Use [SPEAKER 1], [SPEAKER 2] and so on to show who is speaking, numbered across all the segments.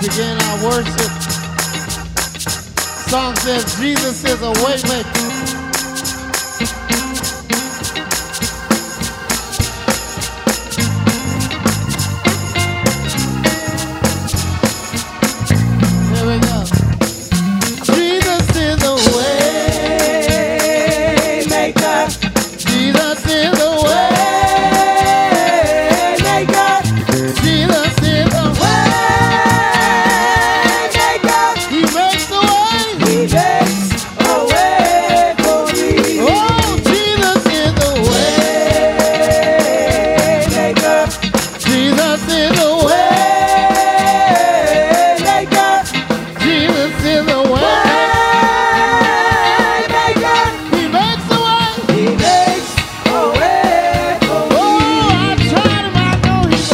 [SPEAKER 1] begin our worship. Song says Jesus is a way maker. Here we go. Jesus is a way maker. Jesus is a way maker. Jesus is a way maker. He makes a way. He makes a way for me. Oh, Jesus is a way maker. Jesus is a way maker. Jesus is a way maker. He makes a way. He makes a way for me. Oh, I tried him. I know he's a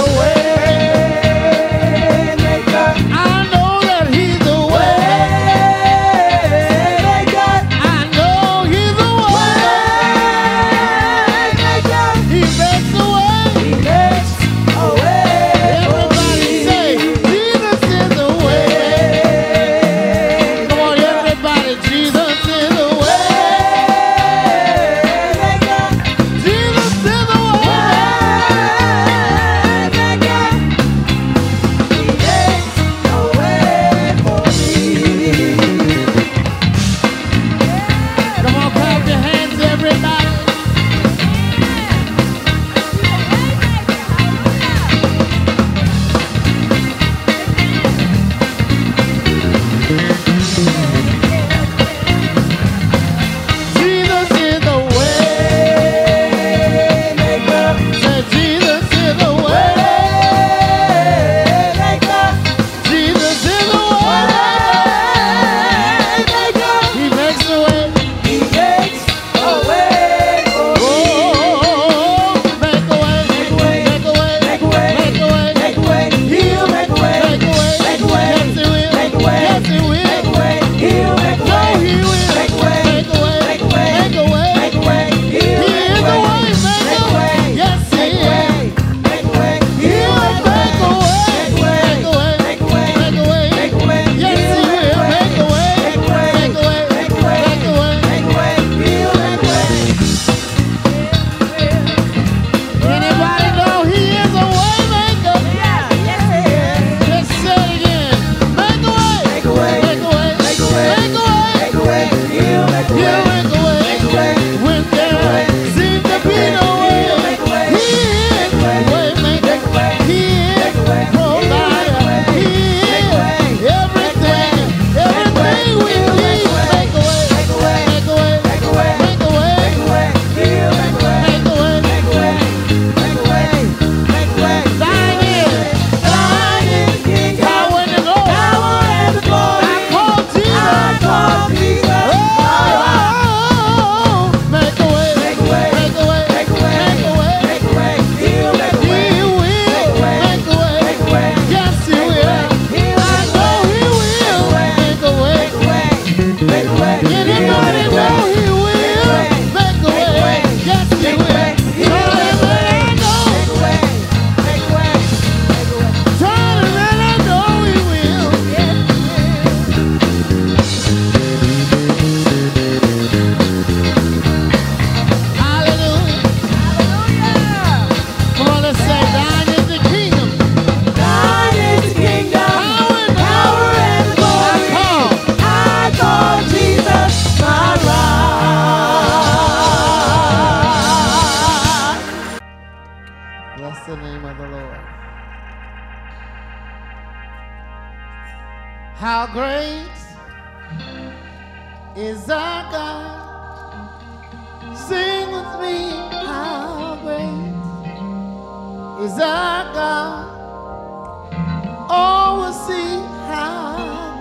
[SPEAKER 1] way maker. I know that he's a way maker. I know he's a way maker. He makes a way. He makes a way. Everybody say, Jesus is a way. Come on, everybody, Jesus is a way maker. Jesus is a way maker. He makes a way for me. Come on, clap your hands, everybody. Jesus is a way maker. Say, Jesus is a way maker. Jesus is a way maker. He makes a way. He makes a way for me. Oh, make a way. Make a way. Make a way. Make a way. Make a way. Make a way. He'll make a way. Make a way. Make a way. Yes, he will. Make a way. Yes, he will. Make a way. He'll make a way. No, he will. Make a way. Make a way. Make a way. Make a way. Make a way. He is a way maker. Yes, he is. Make a way. He'll make a way. Make a way. Make a way. Make a way. Make a way. Yes, he will. Make a way. Make a way. Make a way. Make a way. Make a way. Make a way. He'll make a way. Anybody know he is a way maker? Yeah. Yes, he is. Let's say it again. Make a way. Make a way. Make a way. Make a way. Make a way. Make a way. He'll make a way. He'll make a way. Make a way. When there seems to be no way, he is a way maker. He is provider. He is everything. Everything we need. Make a way. Make a way. Make a way. Make a way. Make a way. Make a way. He'll make a way. Make a way. Make a way. Make a way. Make a way. Thine is King, power and the glory. Power and the glory. I call Jesus. I call Jesus. Make a way. Make a way. Make a way. Make a way. Make a way. Make a way. He'll make a way. He will. Make a way. Make a way. Make a way. Yes, he will. I know he will. Make a way. Make a way. Anybody know he will? Make a way. Yes, he will. Tell him that I know. Make a way. Make a way. Make a way. Tell him that I know he will. Hallelujah. Come on, let's say, thine is the kingdom. Thine is the kingdom. Power and the glory. I call Jesus my rock. Bless the name of the Lord. How great is our God? Sing with me. How great is our God? Oh, we'll see how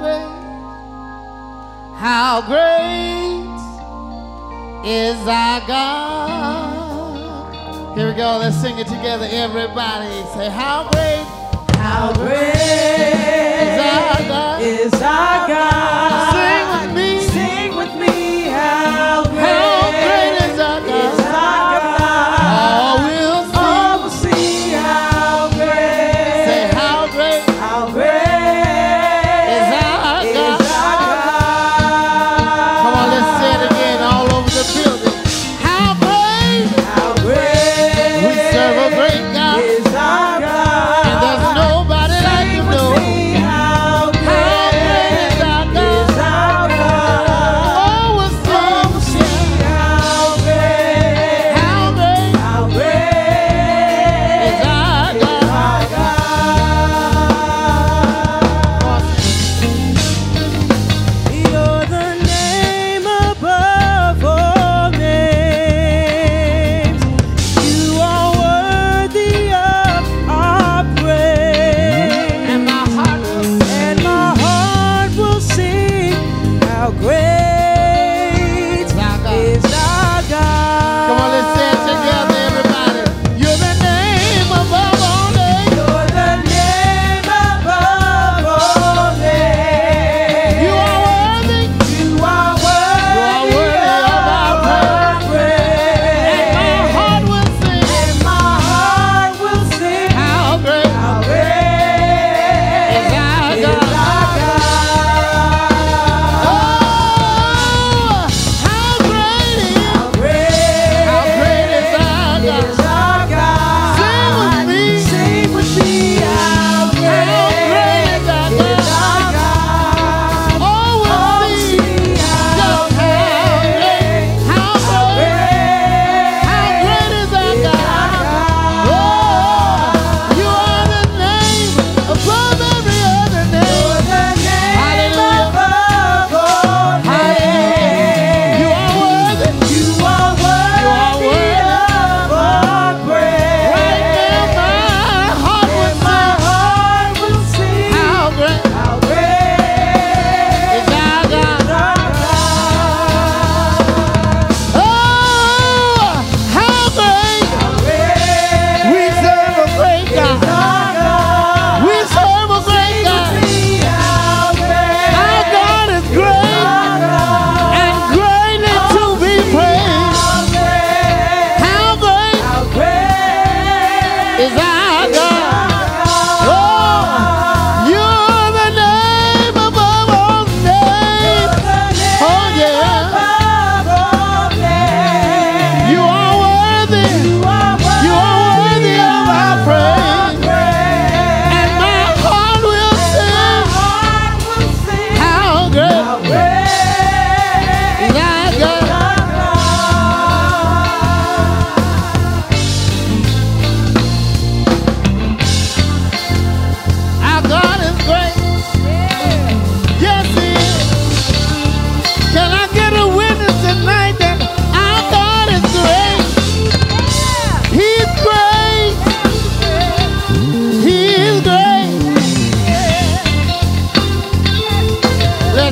[SPEAKER 1] great is our God. Here we go. Let's sing it together, everybody. Say, how great is our God?
[SPEAKER 2] Is our God.
[SPEAKER 1] Sing with me.
[SPEAKER 2] Sing with me. How great
[SPEAKER 1] is our God?
[SPEAKER 2] Is our God.
[SPEAKER 1] Oh, we'll see.
[SPEAKER 2] Oh, we'll see how great.
[SPEAKER 1] Say, how great.
[SPEAKER 2] How great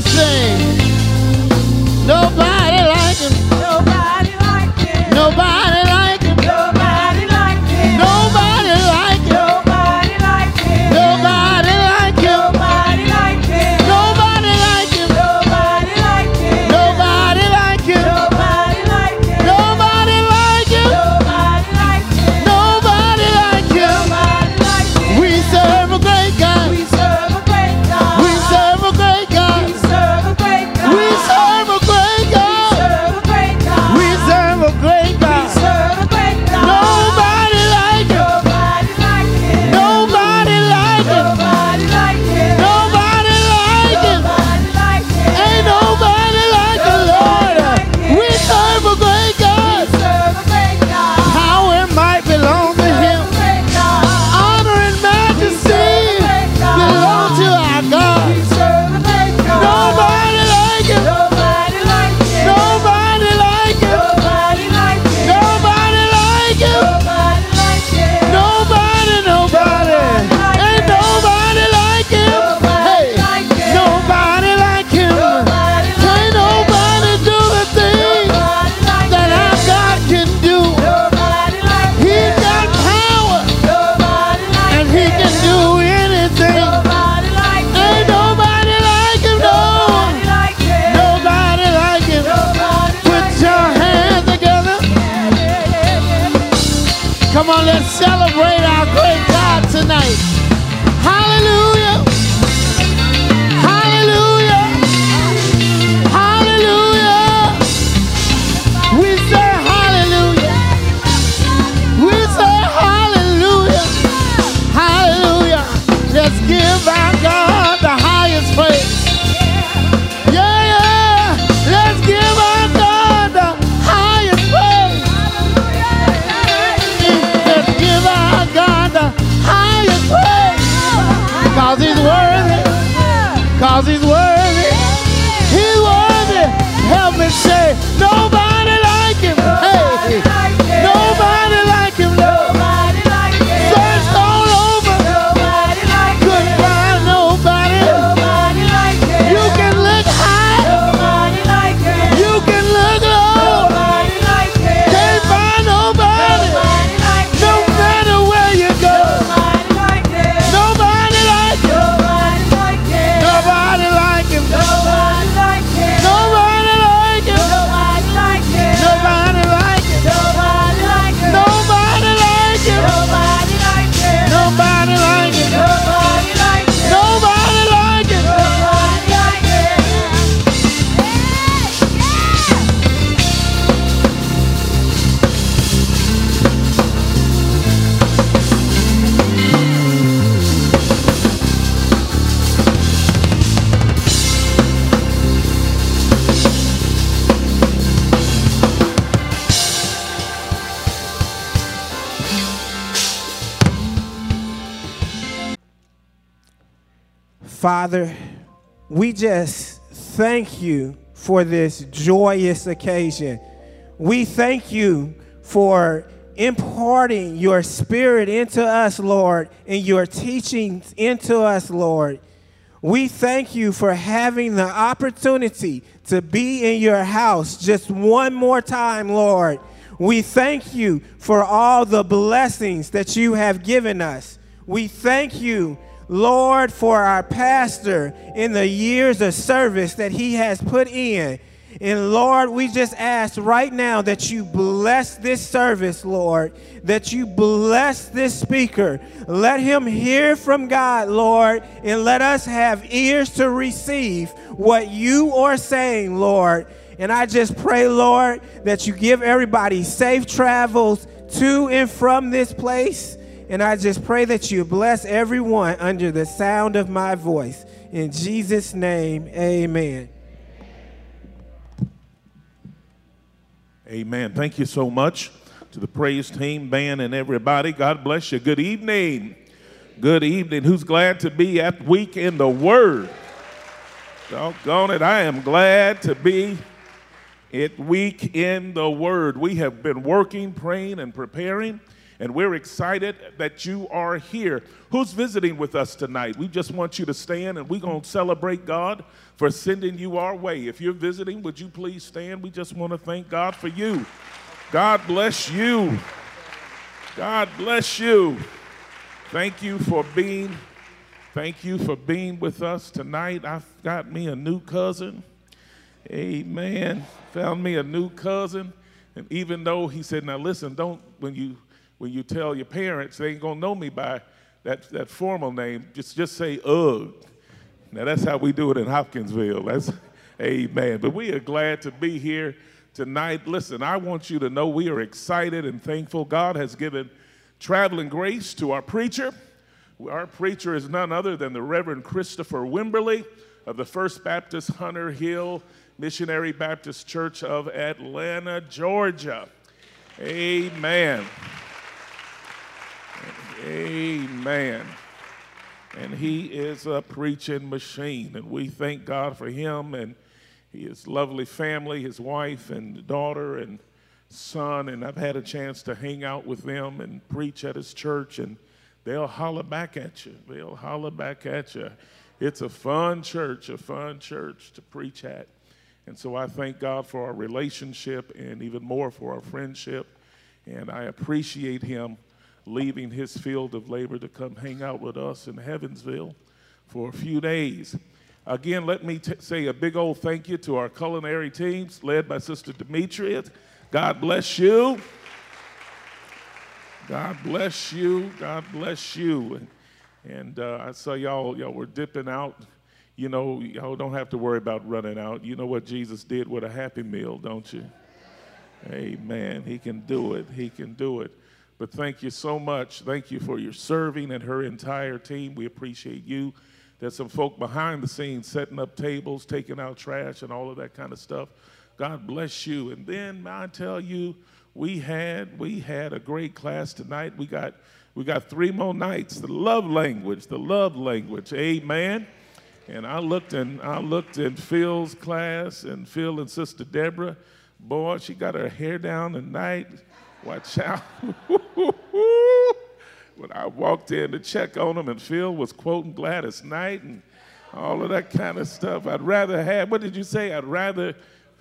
[SPEAKER 1] Let's sing. Nobody like him.
[SPEAKER 2] Nobody like him.
[SPEAKER 1] Nobody like him.
[SPEAKER 2] Nobody like him.
[SPEAKER 1] Nobody like him.
[SPEAKER 2] Nobody like him.
[SPEAKER 1] Nobody like him.
[SPEAKER 2] Nobody like him.
[SPEAKER 1] Nobody like him.
[SPEAKER 2] Nobody like him.
[SPEAKER 1] Nobody like him.
[SPEAKER 2] Nobody like him.
[SPEAKER 1] Nobody like him.
[SPEAKER 2] Nobody like him.
[SPEAKER 1] Nobody like him.
[SPEAKER 2] Nobody like him.
[SPEAKER 1] We serve a great God.
[SPEAKER 2] We serve a great God.
[SPEAKER 1] We serve a great God.
[SPEAKER 2] We serve a great God.
[SPEAKER 1] We serve a great God.
[SPEAKER 2] serve a great God.
[SPEAKER 1] We serve a great
[SPEAKER 2] We
[SPEAKER 1] God.
[SPEAKER 2] serve a great God.
[SPEAKER 1] Nobody like him.
[SPEAKER 2] Nobody like him.
[SPEAKER 1] Nobody like him.
[SPEAKER 2] Nobody like him.
[SPEAKER 1] Nobody like him.
[SPEAKER 2] Nobody like him.
[SPEAKER 1] Ain't nobody like the Lord. We serve a great God.
[SPEAKER 2] We serve a great God.
[SPEAKER 1] Power and might belong to him.
[SPEAKER 2] Great God.
[SPEAKER 1] Honor and majesty belong to our God.
[SPEAKER 2] We serve a great God.
[SPEAKER 1] Nobody like him.
[SPEAKER 2] Nobody like him.
[SPEAKER 1] Nobody like him.
[SPEAKER 2] Nobody like him.
[SPEAKER 1] Nobody like him.
[SPEAKER 2] Nobody like him.
[SPEAKER 1] Nobody, nobody. Ain't nobody like him. Hey, nobody like him. Can't nobody do the thing that our God can do. He got power and he can do anything. Ain't nobody like him, no. Nobody like him. Put your hands together. Come on, let's celebrate our great God tonight. Hallelujah. Hallelujah. Hallelujah. We say hallelujah. We say hallelujah. Hallelujah. Let's give our God the highest praise. Yeah, yeah. Let's give our God the highest praise. Let's give our God the highest praise. Cause he's worthy. Cause he's worthy. He's worthy. Help me say, nobody like him. Hey, nobody like him. Searched all over. Couldn't find nobody. You can look high. You can look low. Can't find nobody. No matter where you go. Nobody like him. Nobody like him. Nobody like him. Nobody like him. Nobody like him. Nobody like him. Nobody like him. Father, we just thank you for this joyous occasion. We thank you for imparting your spirit into us, Lord, and your teachings into us, Lord. We thank you for having the opportunity to be in your house just one more time, Lord. We thank you for all the blessings that you have given us. We thank you, Lord, for our pastor in the years of service that he has put in. And Lord, we just ask right now that you bless this service, Lord, that you bless this speaker. Let him hear from God, Lord, and let us have ears to receive what you are saying, Lord. And I just pray, Lord, that you give everybody safe travels to and from this place. And I just pray that you bless everyone under the sound of my voice. In Jesus' name, amen.
[SPEAKER 3] Amen. Thank you so much to the praise team, band, and everybody. God bless you. Good evening. Good evening. Who's glad to be at Week in the Word? Doggone it, I am glad to be at Week in the Word. We have been working, praying, and preparing. And we're excited that you are here. Who's visiting with us tonight? We just want you to stand, and we're going to celebrate God for sending you our way. If you're visiting, would you please stand? We just want to thank God for you. God bless you. God bless you. Thank you for being with us tonight. I've got me a new cousin. Amen. Found me a new cousin. And even though he said, now listen, don't, when you tell your parents, they ain't gonna know me by that formal name, just say Ugg. Now that's how we do it in Hopkinsville. That's amen. But we are glad to be here tonight. Listen, I want you to know we are excited and thankful. God has given traveling grace to our preacher. Our preacher is none other than the Reverend Christopher Wimberly of the First Baptist Hunter Hill Missionary Baptist Church of Atlanta, Georgia. Amen. Amen. And he is a preaching machine, and we thank God for him and his lovely family, his wife and daughter and son, and I've had a chance to hang out with them and preach at his church, and they'll holler back at you. They'll holler back at you. It's a fun church to preach at. And so I thank God for our relationship and even more for our friendship, and I appreciate him leaving his field of labor to come hang out with us in Heavensville for a few days. Again, let me say a big old thank you to our culinary teams led by Sister Demetria. God bless you. God bless you. God bless you. And I saw y'all were dipping out. You know, y'all don't have to worry about running out. You know what Jesus did with a Happy Meal, don't you? Amen. He can do it. He can do it. But thank you so much. Thank you for your serving and her entire team. We appreciate you. There's some folk behind the scenes setting up tables, taking out trash, and all of that kind of stuff. God bless you. And then I tell you, we had a great class tonight. We got 3 more nights. The love language. Amen. And I looked in Phil's class, and Phil and Sister Deborah. Boy, she got her hair down tonight. Watch out. When I walked in to check on them, and Phil was quoting Gladys Knight and all of that kind of stuff. I'd rather have, what did you say? I'd rather,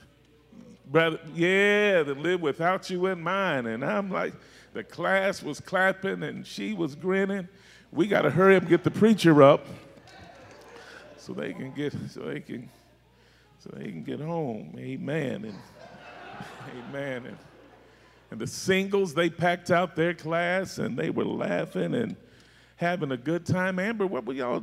[SPEAKER 3] yeah, than live without you in mind. And I'm like, the class was clapping and she was grinning. We got to hurry up and get the preacher up so they can get home. Amen. And amen. And the singles, they packed out their class, and they were laughing and having a good time. Amber, what were y'all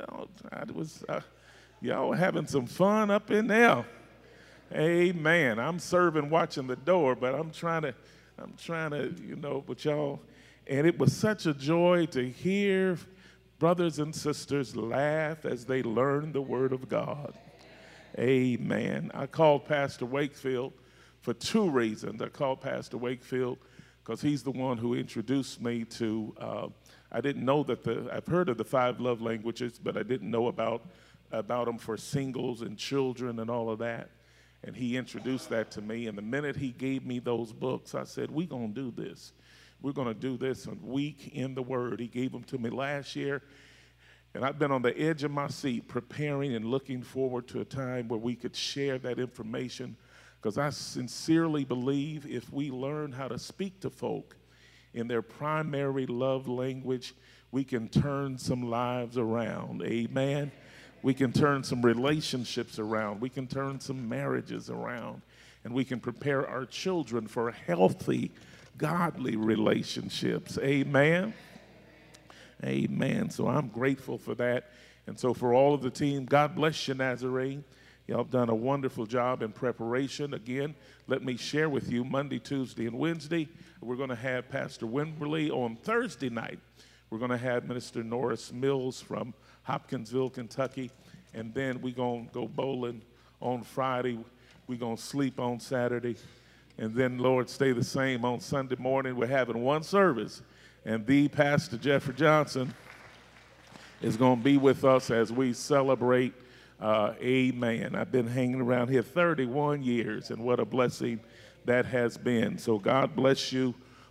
[SPEAKER 3] were having some fun up in there. Amen. I'm serving, watching the door, but I'm trying to, but y'all, and it was such a joy to hear brothers and sisters laugh as they learn the Word of God. Amen. I called Pastor Wakefield for 2 reasons. I called Pastor Wakefield because he's the one who introduced me to, I didn't know that I've heard of the 5 love languages, but I didn't know about them for singles and children and all of that. And he introduced that to me, and the minute he gave me those books, I said, we're going to do this. We're going to do this a week in the Word. He gave them to me last year, and I've been on the edge of my seat preparing and looking forward to a time where we could share that information, because I sincerely believe if we learn how to speak to folk in their primary love language, we can turn some lives around. Amen. We can turn some relationships around. We can turn some marriages around. And we can prepare our children for healthy, godly relationships. Amen. Amen. So I'm grateful for that. And so for all of the team, God bless you, Nazarene. Y'all have done a wonderful job in preparation. Again, let me share with you Monday, Tuesday, and Wednesday. We're going to have Pastor Wimberly on Thursday night. We're going to have Minister Norris Mills from Hopkinsville, Kentucky. And then we're going to go bowling on Friday. We're going to sleep on Saturday. And then, Lord, stay the same on Sunday morning. We're having one service. And the Pastor Jeffrey Johnson is going to be with us as we celebrate. Amen. I've been hanging around here 31 years, and what a blessing that has been. So God bless you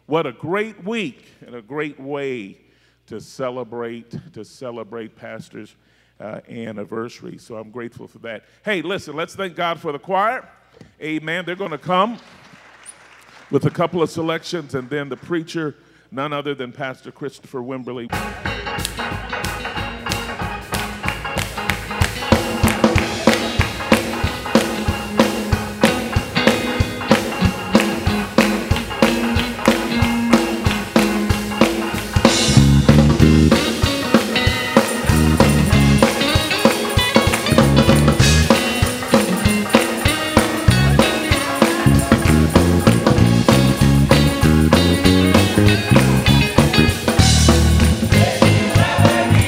[SPEAKER 3] What a great week and a great way to celebrate Pastor's anniversary. So I'm grateful for that. Hey, listen, let's thank God for the choir. Amen. They're going to come with a couple of selections, and then the preacher, none other than Pastor Christopher Wimberly.
[SPEAKER 2] Hey,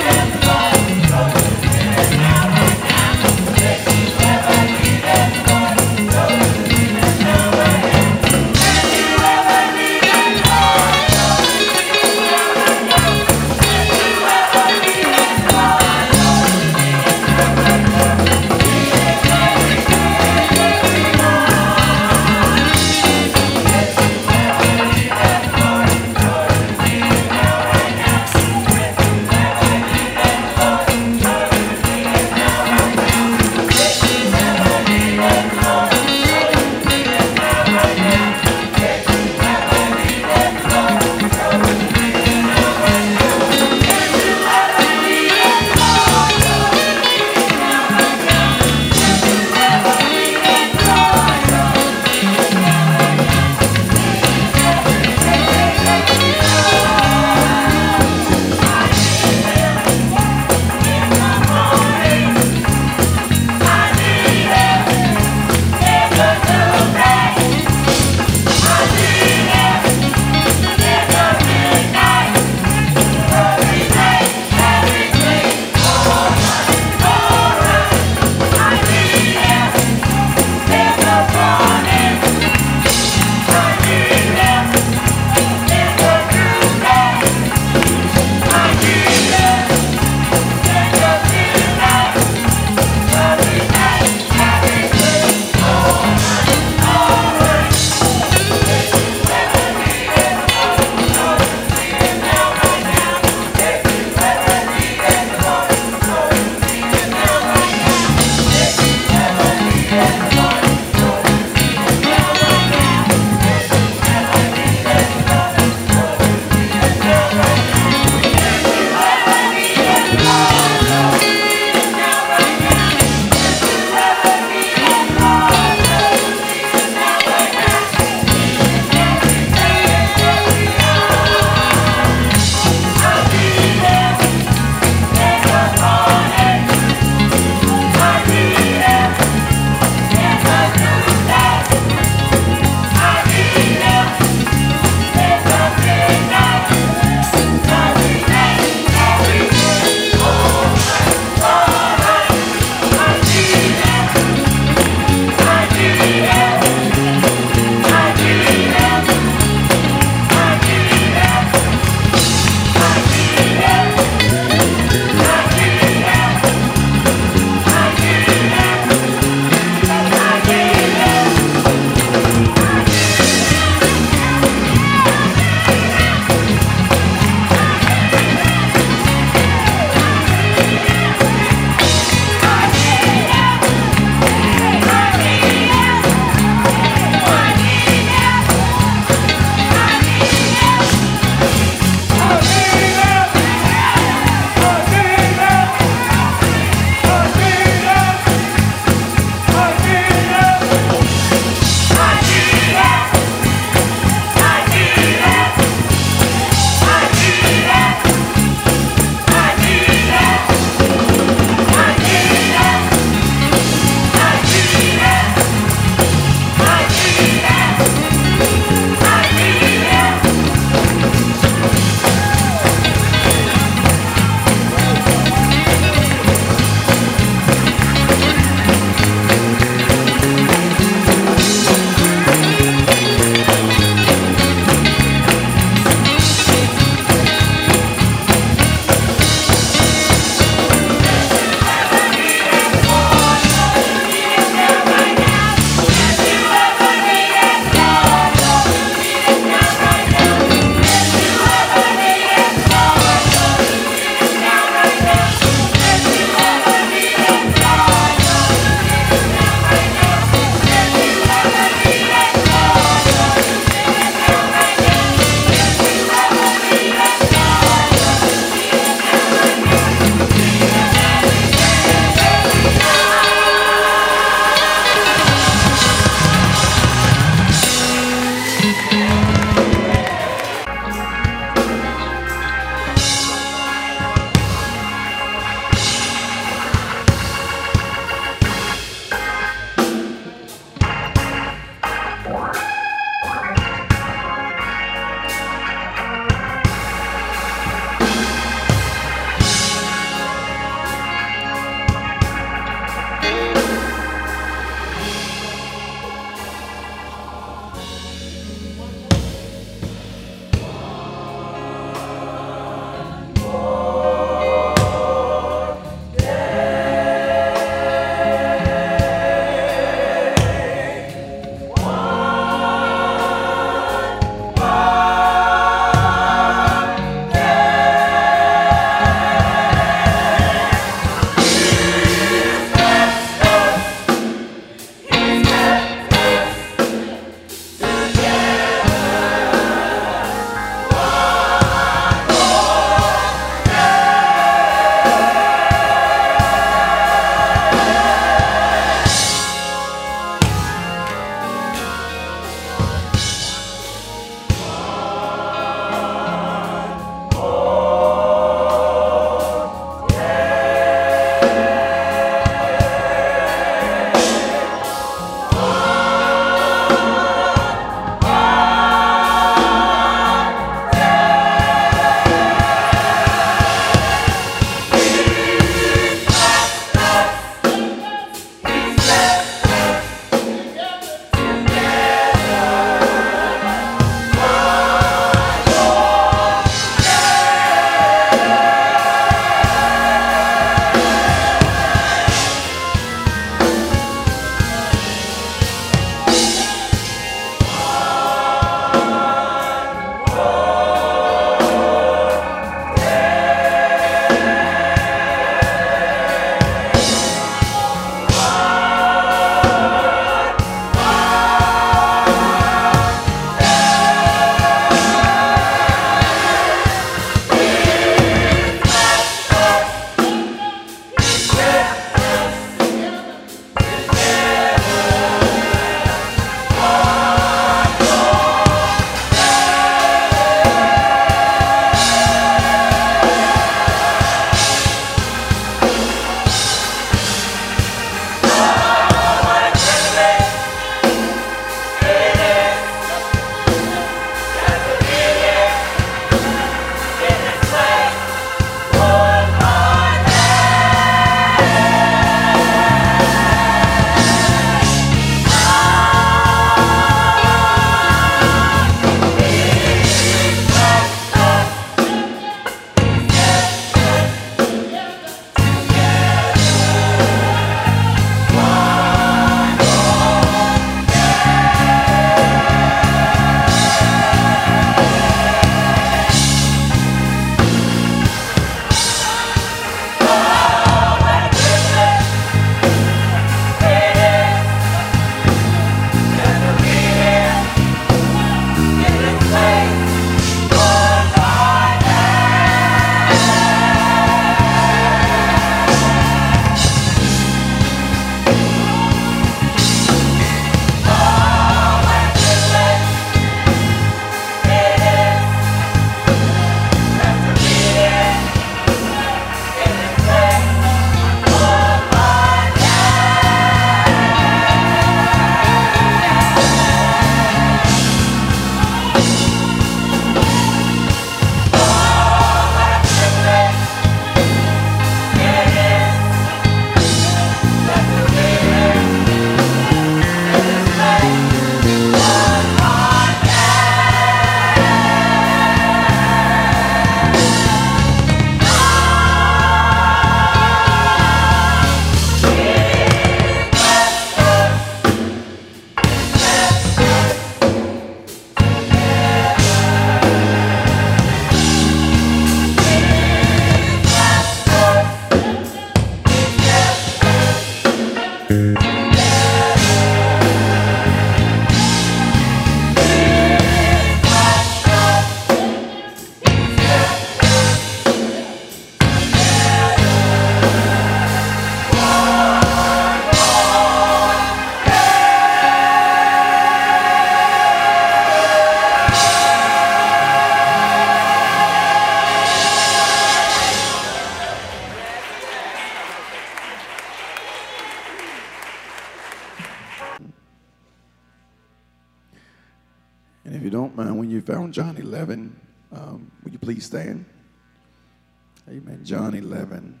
[SPEAKER 4] And if you don't mind, when you found John 11, would you please stand? Amen. John 11.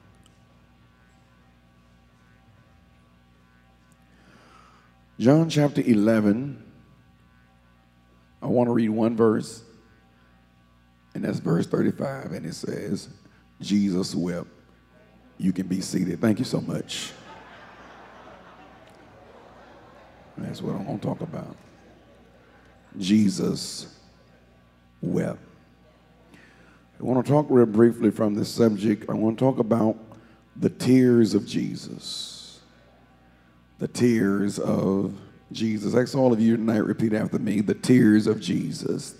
[SPEAKER 4] John chapter 11, I want to read one verse, and that's verse 35, and it says, Jesus wept. You can be seated. Thank you so much. That's what I'm going to talk about. Jesus wept. I want to talk real briefly from this subject. I want to talk about the tears of Jesus. The tears of Jesus. Ask all of you tonight, repeat after me. The tears of Jesus.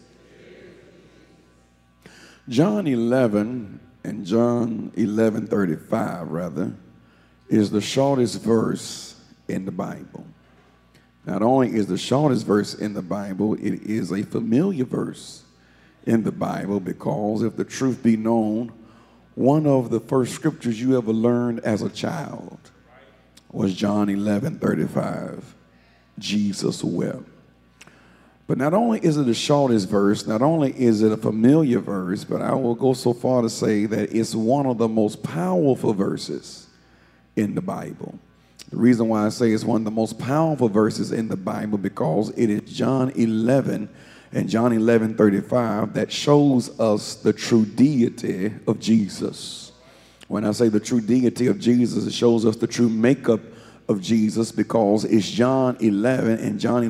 [SPEAKER 4] John 11 and John 11:35 rather is the shortest verse in the Bible. Not only is the shortest verse in the Bible, it is a familiar verse in the Bible because if the truth be known, one of the first scriptures you ever learned as a child was John 11:35. Jesus wept. But not only is it the shortest verse, not only is it a familiar verse, but I will go so far to say that it's one of the most powerful verses in the Bible. The reason why I say it's one of the most powerful verses in the Bible because it is John 11 and John 11:35 that shows us the true deity of Jesus. When I say the true deity of Jesus, it shows us the true makeup of Jesus because it's John 11 and John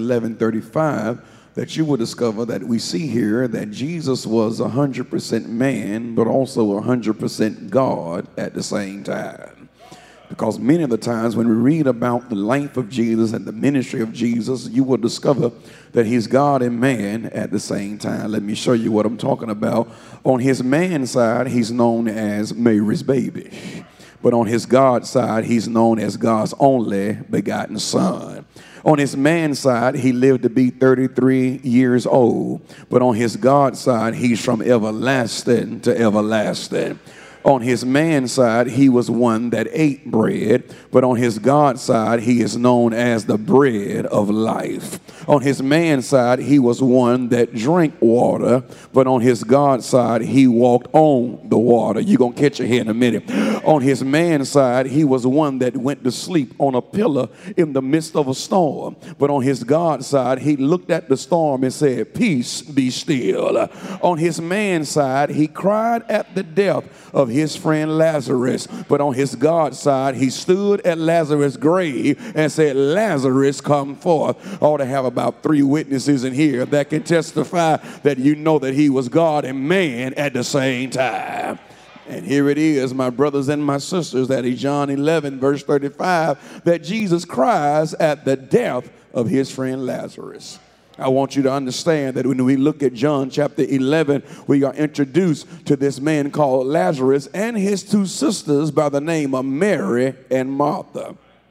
[SPEAKER 4] 11:35 that you will discover that we see here that Jesus was 100% man, but also 100% God at the same time. Because many of the times when we read about the life of Jesus and the ministry of Jesus, you will discover that he's God and man at the same time. Let me show you what I'm talking about. On his man side, he's known as Mary's baby. But on his God side, he's known as God's only begotten son. On his man side, he lived to be 33 years old. But on his God side, he's from everlasting to everlasting. On his man side, he was one that ate bread, but on his God side, he is known as the bread of life. On his man side, he was one that drank water, but on his God side, he walked on the water. You're going to catch it here in a minute. On his man side, he was one that went to sleep on a pillar in the midst of a storm, but on his God side, he looked at the storm and said, peace, be still. On his man side, he cried at the death of his friend Lazarus, but on his God side, he stood at Lazarus' grave and said, Lazarus, come forth. I ought to have about 3 witnesses in here that can testify that you know that he was God and man at the same time. And here it is, my brothers and my sisters, that is John 11, verse 35, that Jesus cries at the death of his friend Lazarus. I want you to understand that when we look at John chapter 11, we are introduced to this man called Lazarus and his 2 sisters by the name of Mary and Martha.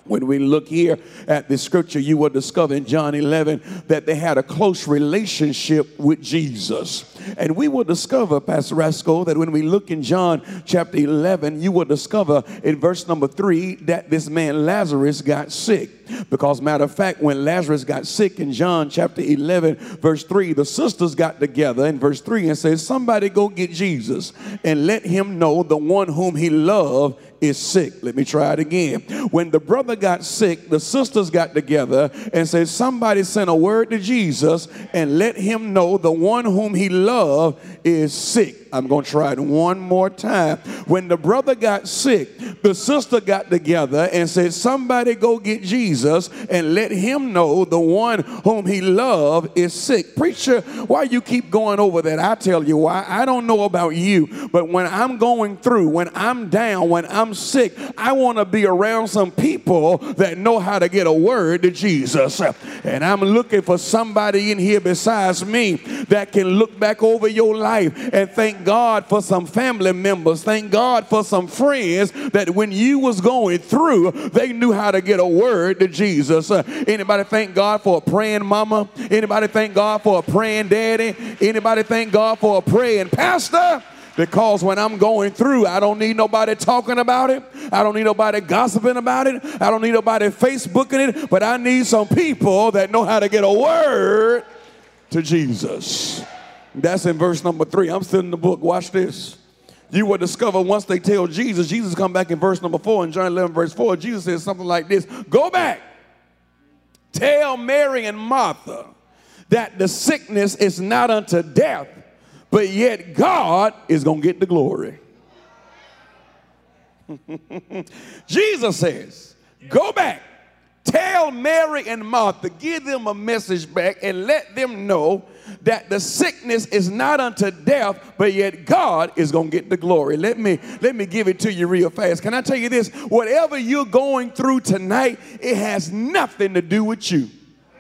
[SPEAKER 4] When we look here at the scripture, you will discover in John 11 that they had a close relationship with Jesus. And we will discover, Pastor Rasco, that when we look in John chapter 11, you will discover in verse number 3 that this man Lazarus got sick. Because matter of fact, when Lazarus got sick in John chapter 11, verse 3, the sisters got together in verse 3 and said, somebody go get Jesus and let him know the one whom he loved is sick. Let me try it again. When the brother got sick, the sisters got together and said, somebody send a word to Jesus and let him know the one whom he loved is sick. I'm going to try it one more time. When the brother got sick, the sister got together and said, somebody go get Jesus and let him know the one whom he loved is sick. Preacher, why you keep going over that? I tell you why. I don't know about you, but when I'm going through, when I'm down, when I'm sick, I want to be around some people that know how to get a word to Jesus. And I'm looking for somebody in here besides me that can look back over your life and thank God for some family members. Thank God for some friends that when you was going through, they knew how to get a word to Jesus. Anybody thank God for a praying mama? Anybody thank God for a praying daddy? Anybody thank God for a praying pastor? Because when I'm going through, I don't need nobody talking about it. I don't need nobody gossiping about it. I don't need nobody Facebooking it. But I need some people that know how to get a word to Jesus. That's in verse number 3. I'm still in the book. Watch this. You will discover once they tell Jesus, Jesus come back in verse number 4. In John 11 verse 4, Jesus says something like this. Go back. Tell Mary and Martha that the sickness is not unto death, but yet God is going to get the glory. Jesus says, go back. Tell Mary and Martha, give them a message back and let them know that the sickness is not unto death, but yet God is going to get the glory. Let me give it to you real fast. Can I tell you this? Whatever you're going through tonight, it has nothing to do with you.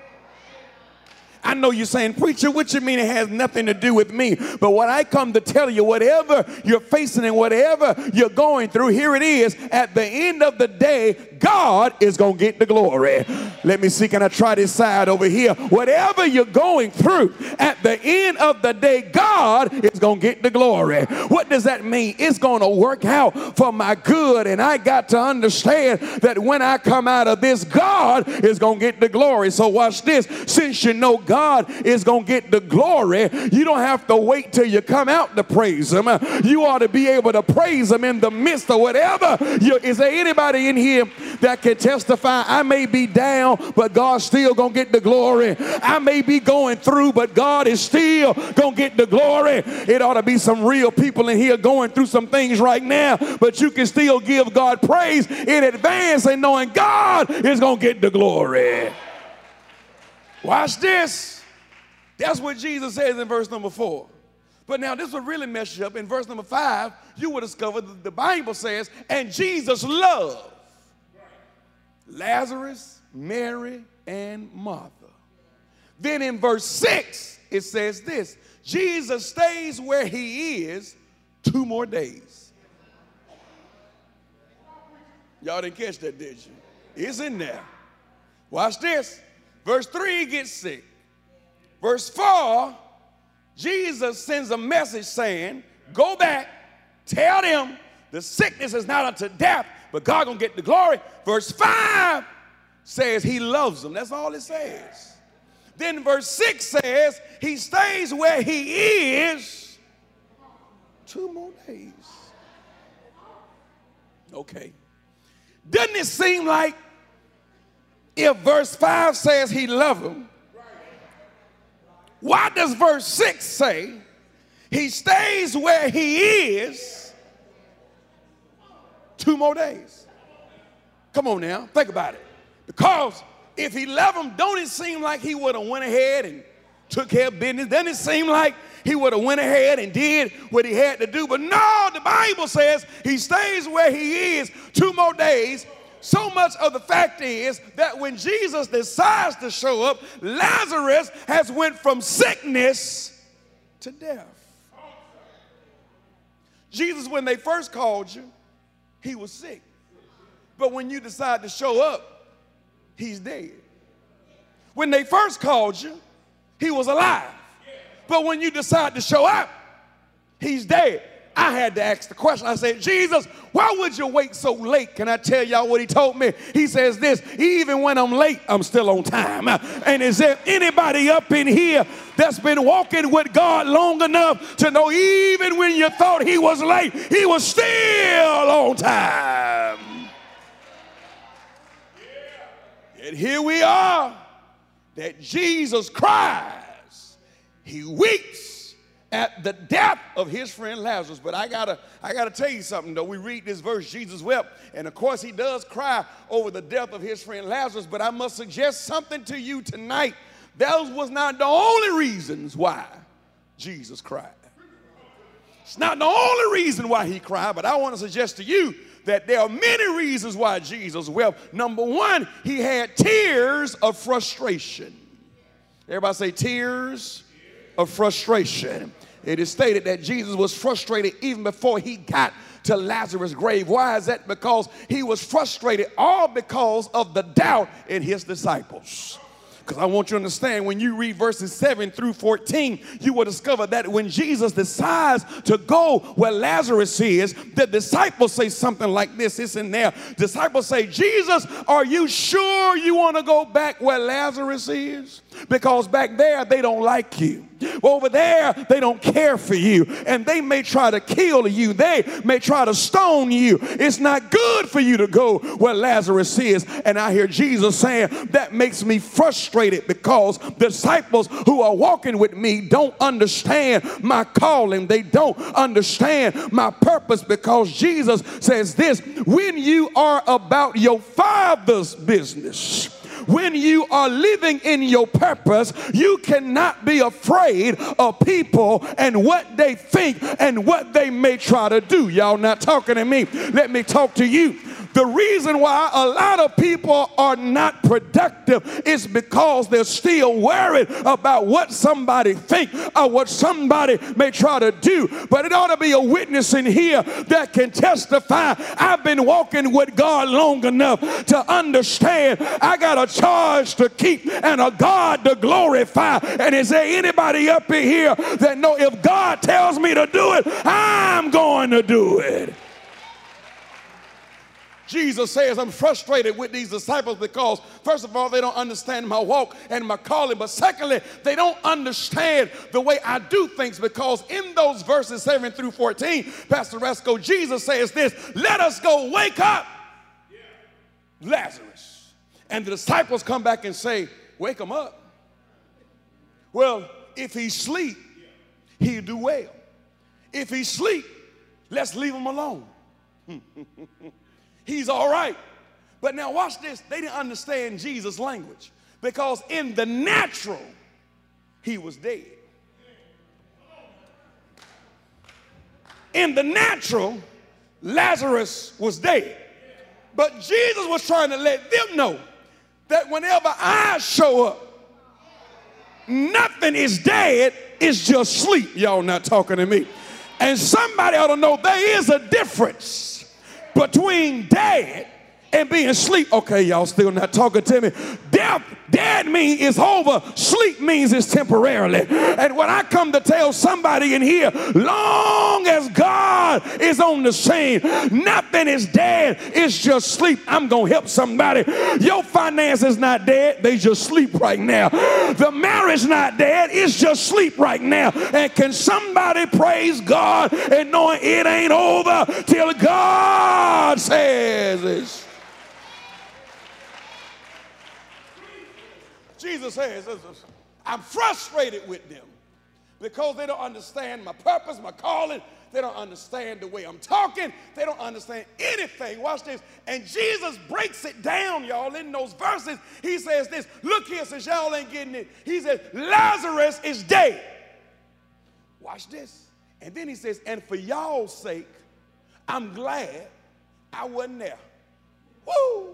[SPEAKER 4] I know you're saying, preacher, what you mean it has nothing to do with me? But what I come to tell you, whatever you're facing and whatever you're going through, here it is. At the end of the day, God is going to get the glory. Let me see, can I try this side over here? Whatever you're going through, at the end of the day, God is going to get the glory. What does that mean? It's going to work out for my good. And I got to understand that when I come out of this, God is going to get the glory. So watch this. Since you know God is going to get the glory, you don't have to wait till you come out to praise him. You ought to be able to praise him in the midst of whatever. Is there anybody in here that can testify, I may be down, but God's still going to get the glory? I may be going through, but God is still going to get the glory. It ought to be some real people in here going through some things right now, but you can still give God praise in advance and knowing God is going to get the glory. Watch this. That's what Jesus says in verse number 4. But now this will really mess you up. In verse number 5, you will discover that the Bible says, and Jesus loved Lazarus, Mary, and Martha. Then in verse 6, it says this. Jesus stays where he is 2 more days. Y'all didn't catch that, did you? It's in there. Watch this. Verse 3 gets sick. Verse 4, Jesus sends a message saying, go back, tell them the sickness is not unto death, but God gonna get the glory. Verse 5 says he loves them. That's all it says. Then verse 6 says he stays where he is 2 more days. Okay. Doesn't it seem like if verse 5 says he loved them, why does verse 6 say he stays where he is 2 more days? Come on now, think about it. Because if he loved them, don't it seem like he would have went ahead and took care of business? Doesn't it seem like he would have went ahead and did what he had to do? But no, the Bible says he stays where he is 2 more days. So much of the fact is that when Jesus decides to show up, Lazarus has went from sickness to death. Jesus, when they first called you, he was sick. But when you decide to show up, he's dead. When they first called you, he was alive. But when you decide to show up, he's dead. I had to ask the question. I said, Jesus, why would you wait so late? Can I tell y'all what he told me? He says this: even when I'm late, I'm still on time. And is there anybody up in here that's been walking with God long enough to know even when you thought he was late, he was still on time? And here we are, that Jesus cries. He weeps at the death of his friend Lazarus. But I gotta tell you something though. We read this verse, Jesus wept, and of course he does cry over the death of his friend Lazarus. But I must suggest something to you tonight. Those was not the only reasons why Jesus cried. It's not the only reason why he cried, but I want to suggest to you that there are many reasons why Jesus wept. Number one, he had tears of frustration. Everybody say tears of frustration. It is stated that Jesus was frustrated even before he got to Lazarus' grave. Why is that? Because he was frustrated, all because of the doubt in his disciples. Because I want you to understand, when you read verses 7 through 14, you will discover that when Jesus decides to go where Lazarus is, the disciples say something like this. It's in there. Disciples say, Jesus, are you sure you want to go back where Lazarus is? Because back there, they don't like you. Over there, they don't care for you. And they may try to kill you. They may try to stone you. It's not good for you to go where Lazarus is. And I hear Jesus saying, that makes me frustrated because disciples who are walking with me don't understand my calling. They don't understand my purpose, because Jesus says this: when you are about your Father's business, when you are living in your purpose, you cannot be afraid of people and what they think and what they may try to do. Y'all not talking to me. Let me talk to you. The reason why a lot of people are not productive is because they're still worried about what somebody think or what somebody may try to do. But it ought to be a witness in here that can testify, I've been walking with God long enough to understand I got a charge to keep and a God to glorify. And is there anybody up in here that know if God tells me to do it, I'm going to do it? Jesus says, I'm frustrated with these disciples because, first of all, they don't understand my walk and my calling. But secondly, they don't understand the way I do things, because in those verses 7 through 14, Pastor Resco, Jesus says this: let us go wake up Lazarus. And the disciples come back and say, wake him up. Well, if he's asleep, he'll do well. If he's asleep, let's leave him alone. He's all right. But now watch this. They didn't understand Jesus' language, because in the natural, he was dead. In the natural, Lazarus was dead. But Jesus was trying to let them know that whenever I show up, nothing is dead, it's just sleep. Y'all not talking to me. And somebody ought to know there is a difference between dead and being asleep. Okay, y'all still not talking to me. Dead means it's over. Sleep means it's temporarily. And what I come to tell somebody in here, long as God is on the scene, nothing is dead. It's just sleep. I'm going to help somebody. Your finance is not dead. They just sleep right now. The marriage not dead. It's just sleep right now. And can somebody praise God and knowing it ain't over till God says it's. Jesus says, I'm frustrated with them because they don't understand my purpose, my calling. They don't understand the way I'm talking. They don't understand anything. Watch this. And Jesus breaks it down, y'all, in those verses. He says this. Look here, since y'all ain't getting it. He says, Lazarus is dead. Watch this. And then he says, and for y'all's sake, I'm glad I wasn't there. Woo!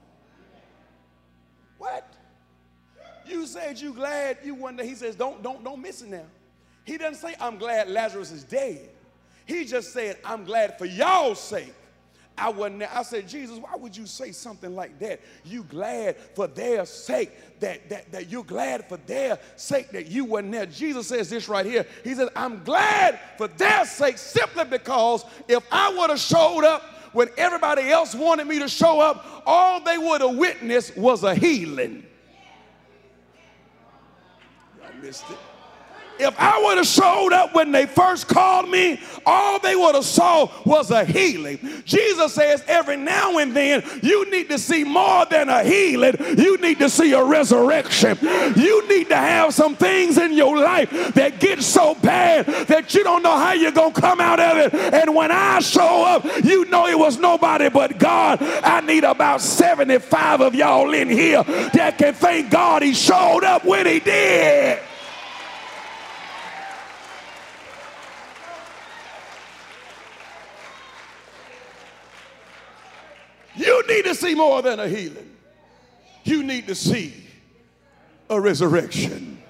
[SPEAKER 4] What? You said you glad you weren't there. He says, don't miss it now. He doesn't say, I'm glad Lazarus is dead. He just said, I'm glad for y'all's sake I wasn't there. I said, Jesus, why would you say something like that? You glad for their sake that you're glad for their sake that you weren't there. Jesus says this right here. He says, I'm glad for their sake simply because if I would have showed up when everybody else wanted me to show up, all they would have witnessed was a healing. I missed it. If I would have showed up when they first called me, all they would have saw was a healing. Jesus says every now and then you need to see more than a healing. You need to see a resurrection. You need to have some things in your life that get so bad that you don't know how you're going to come out of it. And when I show up, you know it was nobody but God. I need about 75 of y'all in here that can thank God he showed up when he did. You need to see more than a healing. You need to see a resurrection.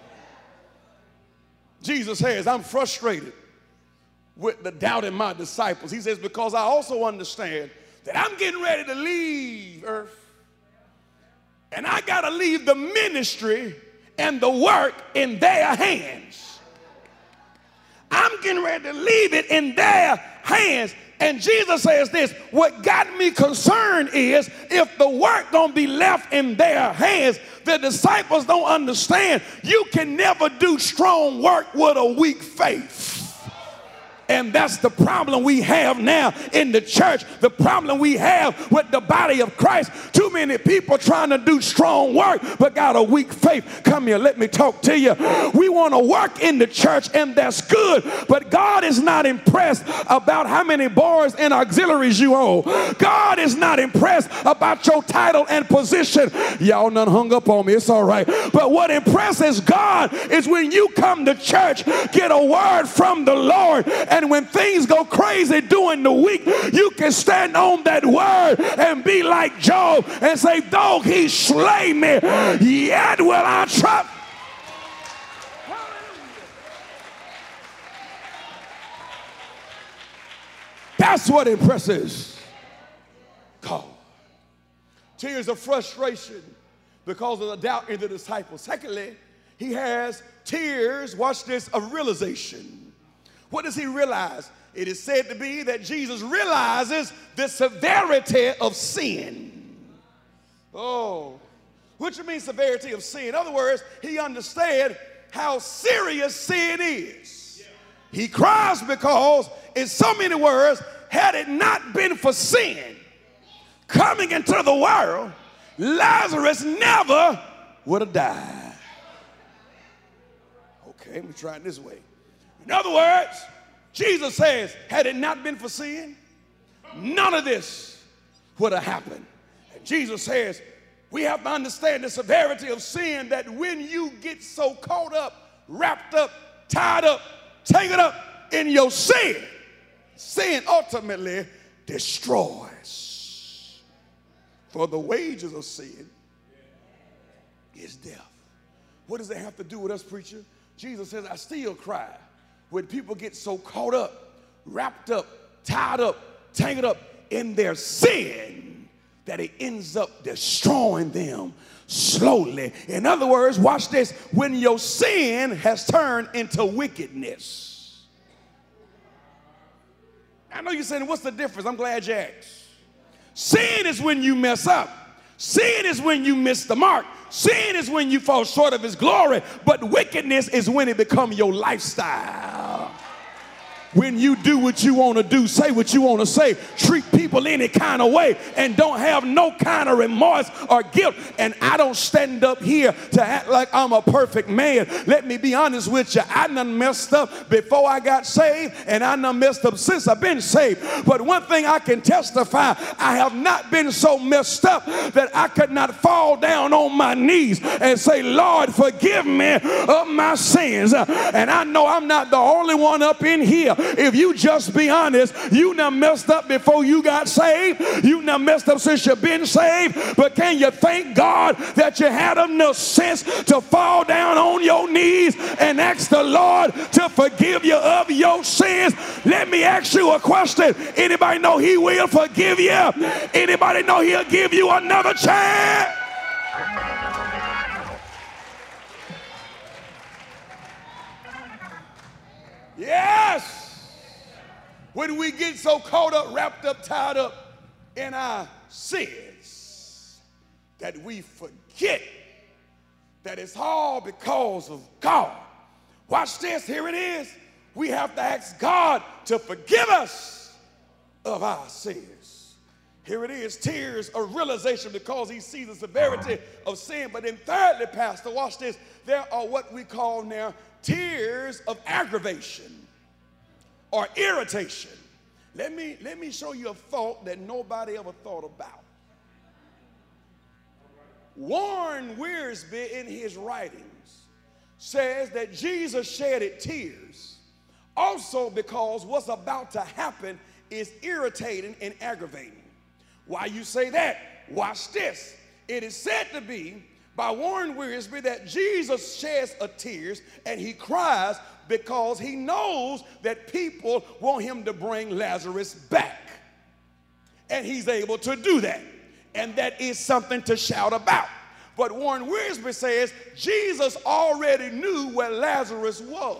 [SPEAKER 4] Jesus says, I'm frustrated with the doubt in my disciples. He says, because I also understand that I'm getting ready to leave earth. And I got to leave the ministry and the work in their hands. I'm getting ready to leave it in their hands. And Jesus says this, what got me concerned is if the work gonna be left in their hands, the disciples don't understand you can never do strong work with a weak faith. And that's the problem we have now in the church. The problem we have with the body of Christ. Too many people trying to do strong work but got a weak faith. Come here, let me talk to you. We want to work in the church and that's good. But God is not impressed about how many boards and auxiliaries you own. God is not impressed about your title and position. Y'all none hung up on me. It's all right. But what impresses God is when you come to church, get a word from the Lord, and when things go crazy during the week, you can stand on that word and be like Job and say, though he slay me, yet will I trust. That's what impresses God. Tears of frustration because of the doubt in the disciples. Secondly, he has tears, watch this, of realization. What does he realize? It is said to be that Jesus realizes the severity of sin. Oh, what you mean severity of sin? In other words, he understands how serious sin is. He cries because, in so many words, had it not been for sin coming into the world, Lazarus never would have died. Okay, let me try it this way. In other words, Jesus says, had it not been for sin, none of this would have happened. And Jesus says, we have to understand the severity of sin, that when you get so caught up, wrapped up, tied up, taken up in your sin, sin ultimately destroys. For the wages of sin is death. What does that have to do with us, preacher? Jesus says, I still cry when people get so caught up, wrapped up, tied up, tangled up in their sin that it ends up destroying them slowly. In other words, watch this, when your sin has turned into wickedness. I know you're saying, what's the difference? I'm glad you asked. Sin is when you mess up. Sin is when you miss the mark. Sin is when you fall short of his glory. But wickedness is when it becomes your lifestyle. When you do what you want to do, say what you want to say, treat people any kind of way, and don't have no kind of remorse or guilt. And I don't stand up here to act like I'm a perfect man. Let me be honest with you. I done messed up before I got saved, and I done messed up since I've been saved. But one thing I can testify, I have not been so messed up that I could not fall down on my knees and say, Lord, forgive me of my sins. And I know I'm not the only one up in here if you just be honest, you done messed up before you got saved. You done messed up since you've been saved. But can you thank God that you had enough sense to fall down on your knees and ask the Lord to forgive you of your sins? Let me ask you a question. Anybody know he will forgive you? Anybody know he'll give you another chance? Yes. When we get so caught up, wrapped up, tied up in our sins that we forget that it's all because of God. Watch this. Here it is. We have to ask God to forgive us of our sins. Here it is. Tears of realization because he sees the severity of sin. But then thirdly, Pastor, watch this. There are what we call now tears of aggravation or irritation. Let me show you a thought that nobody ever thought about. Warren Wiersbe in his writings says that Jesus shedded tears also because what's about to happen is irritating and aggravating. Why you say that? Watch this. It is said to be by Warren Wiersbe that Jesus sheds tears and he cries because he knows that people want him to bring Lazarus back. And he's able to do that. And that is something to shout about. But Warren Wiersbe says Jesus already knew where Lazarus was.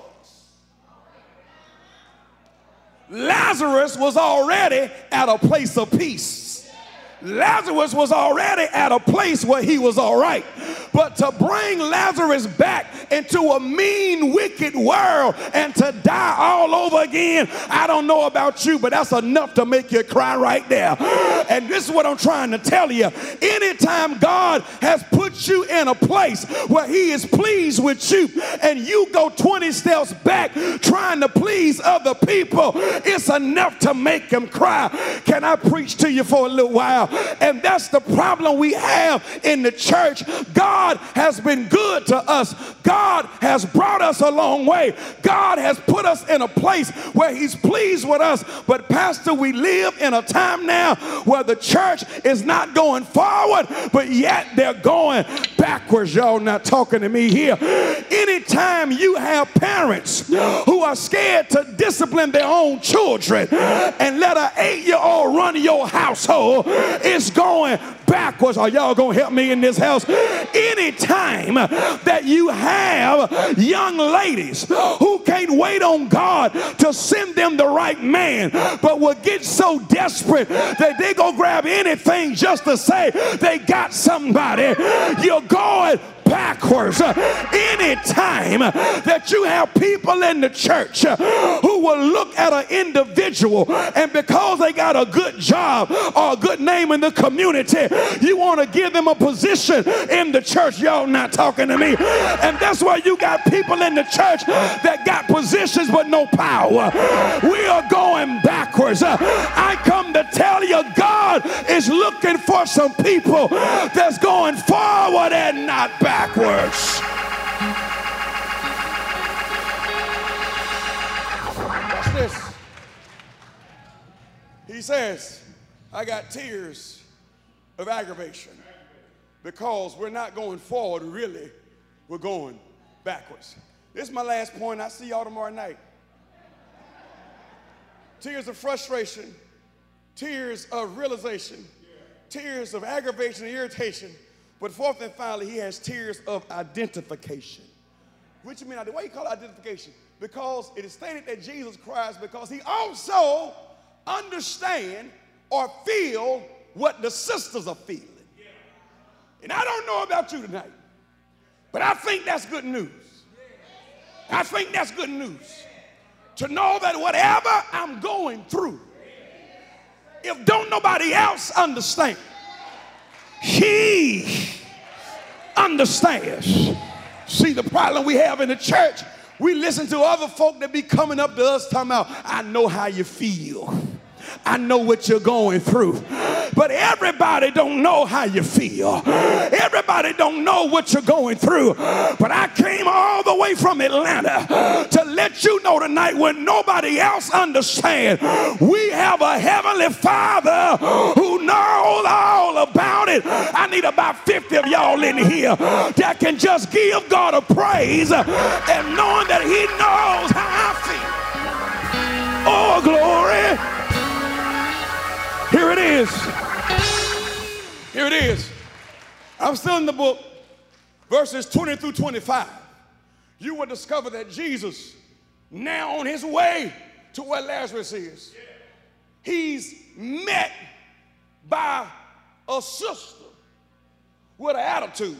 [SPEAKER 4] Lazarus was already at a place of peace. Lazarus was already at a place where he was all right. But to bring Lazarus back into a mean, wicked world and to die all over again, I don't know about you, but that's enough to make you cry right there. And this is what I'm trying to tell you. Anytime God has put you in a place where he is pleased with you and you go 20 steps back trying to please other people, it's enough to make him cry. Can I preach to you for a little while? And that's the problem we have in the church. God has been good to us. God has brought us a long way. God has put us in a place where he's pleased with us. But Pastor, we live in a time now where the church is not going forward, but yet they're going backwards. Y'all not talking to me here. Anytime you have parents who are scared to discipline their own children and let an 8-year-old run your household, it's going backwards. Are y'all gonna help me in this house? Anytime that you have young ladies who can't wait on God to send them the right man, but will get so desperate that they go grab anything just to say they got somebody, you're going backwards. Anytime that you have people in the church who will look at an individual and because they got a good job or a good name in the community, you want to give them a position in the church. Y'all not talking to me. And that's why you got people in the church that got positions but no power. We are going backwards. I come to tell you, God is looking for some people that's going forward and not backwards. Watch this. He says, I got tears of aggravation because we're not going forward, really, we're going backwards. This is my last point. I'll see y'all tomorrow night. Tears of frustration, tears of realization, tears of aggravation and irritation. But fourth and finally, he has tears of identification. Which means, why you call it identification? Because it is stated that Jesus cries because he also understands or feel what the sisters are feeling. And I don't know about you tonight, but I think that's good news. I think that's good news. To know that whatever I'm going through, if don't nobody else understand, he understands. See, the problem we have in the church, we listen to other folk that be coming up to us talking about, I know how you feel. I know what you're going through. But everybody don't know how you feel. Everybody don't know what you're going through. But I came all the way from Atlanta to let you know tonight, when nobody else understands, we have a heavenly Father who knows all about it. I need about 50 of y'all in here that can just give God a praise and knowing that he knows how I feel. Oh, glory. Here it is. Here it is. I'm still in the book, verses 20 through 25. You will discover that Jesus, now on his way to where Lazarus is, he's met by a sister with an attitude.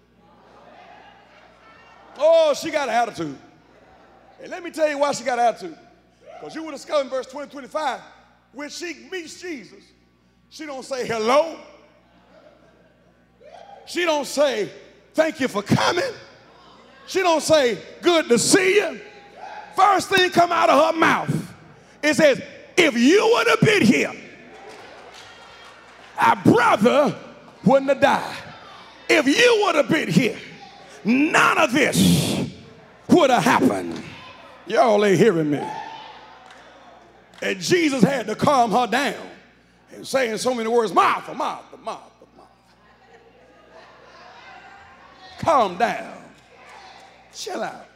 [SPEAKER 4] Oh, she got an attitude. And let me tell you why she got an attitude. Because you will discover in verse 20, 25, when she meets Jesus, she don't say hello. She don't say thank you for coming. She don't say good to see you. First thing come out of her mouth, it says, if you would have been here, our brother wouldn't have died. If you would have been here, none of this would have happened. Y'all ain't hearing me. And Jesus had to calm her down and say in so many words, Martha, Martha, Martha, Martha. Calm down. Chill out.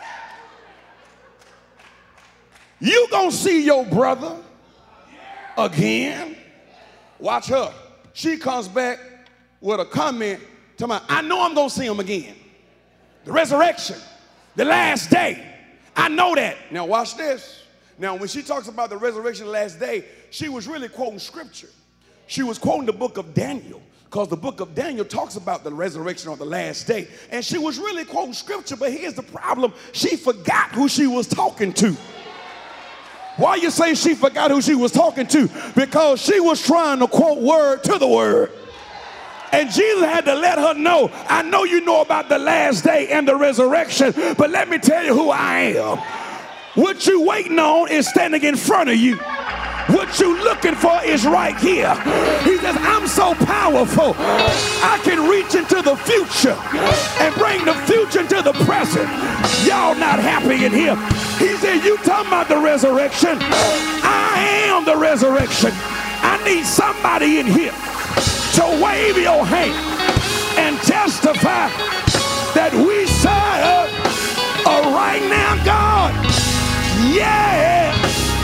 [SPEAKER 4] You gonna see your brother again. Watch her. She comes back with a comment to me. I know I'm gonna see him again. The resurrection, the last day. I know that. Now watch this. Now when she talks about the resurrection, the last day, she was really quoting scripture. She was quoting the book of Daniel, because the book of Daniel talks about the resurrection on the last day. And she was really quoting scripture, but here's the problem. She forgot who she was talking to. Why you say she forgot who she was talking to? Because she was trying to quote word to the word. And Jesus had to let her know, I know you know about the last day and the resurrection, but let me tell you who I am. What you waiting on is standing in front of you. What you looking for is right here. He says, I'm so powerful, I can reach into the future and bring the future into the present. Y'all not happy in here. He said, you talking about the resurrection? I am the resurrection. I need somebody in here to wave your hand and testify that we serve a right now God. Yeah.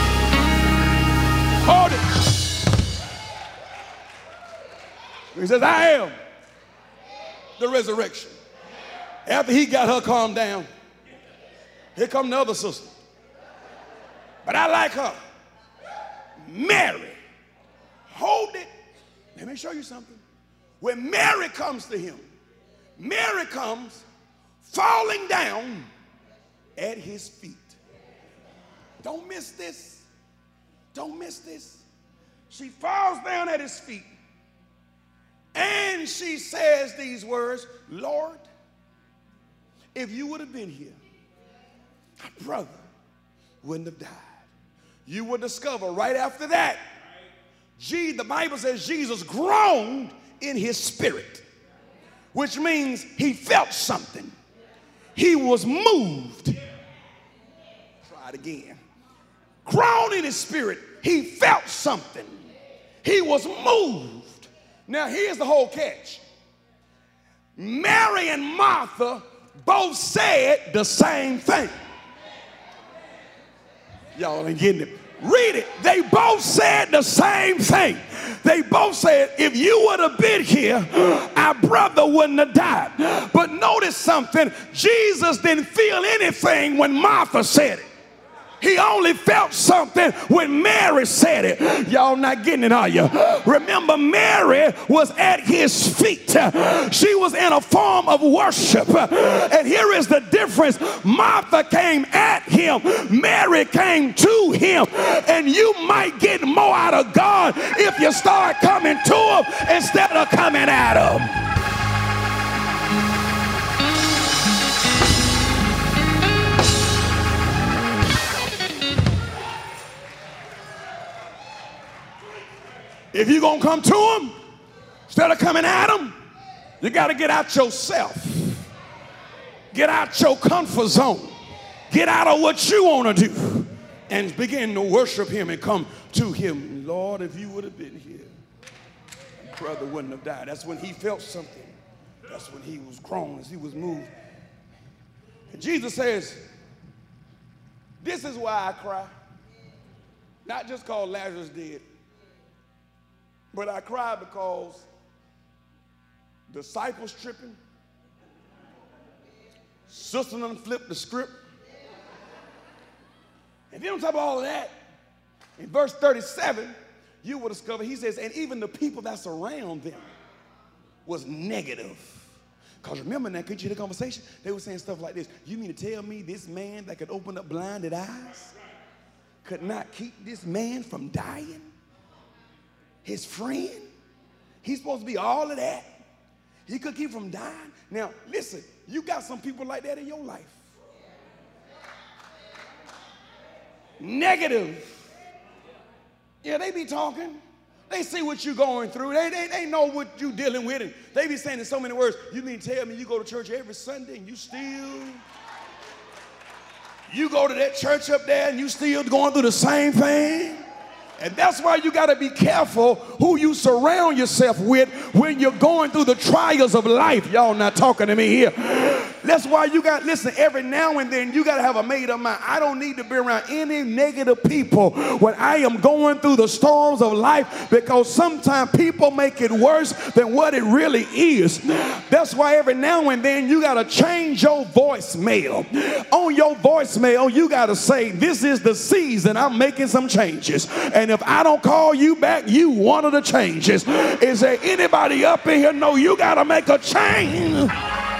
[SPEAKER 4] Hold it. He says, I am the resurrection. After he got her calmed down, here come the other sister. But I like her. Mary. Hold it. Let me show you something. When Mary comes to him, Mary comes falling down at his feet. Don't miss this. Don't miss this. She falls down at his feet and she says these words, Lord, if you would have been here, my brother wouldn't have died. You would discover right after that, the Bible says Jesus groaned in his spirit, which means he felt something. He was moved. Try it again. Groaned in his spirit. He felt something. He was moved. Now here's the whole catch. Mary and Martha both said the same thing. Y'all ain't getting it. Read it. They both said the same thing. They both said, if you would have been here, our brother wouldn't have died. But notice something. Jesus didn't feel anything when Martha said it. He only felt something when Mary said it. Y'all not getting it, are you? Remember, Mary was at his feet. She was in a form of worship. And here is the difference. Martha came at him. Mary came to him. And you might get more out of God if you start coming to him instead of coming at him. if you're going to come to them, instead of coming at them, you got to get out yourself. Get out your comfort zone. Get out of what you want to do and begin to worship him and come to him. Lord, if you would have been here, brother wouldn't have died. That's when he felt something. That's when he was grown, as he was moved. And Jesus says, this is why I cry. Not just because Lazarus dead, but I cry because disciples tripping, sister done flipped the script. And then on top of all of that, in verse 37, you will discover, he says, and even the people that's around them was negative. Because remember now, could you hear the conversation? They were saying stuff like this. You mean to tell me this man that could open up blinded eyes could not keep this man from dying? His friend? He's supposed to be all of that. He could keep from dying. Now, listen, you got some people like that in your life. Negative. Yeah, they be talking. They see what you're going through. They know what you're dealing with. And they be saying in so many words, you mean tell me you go to church every Sunday and you go to that church up there and you still going through the same thing? And that's why you got to be careful who you surround yourself with when you're going through the trials of life. Y'all not talking to me here. That's why you got, listen, every now and then you got to have a made up mind. I don't need to be around any negative people when I am going through the storms of life, because sometimes people make it worse than what it really is. That's why every now and then you got to change your voicemail. On your voicemail, you got to say, this is the season I'm making some changes. And if I don't call you back, you one of the changes. Is there anybody up in here know you got to make a change?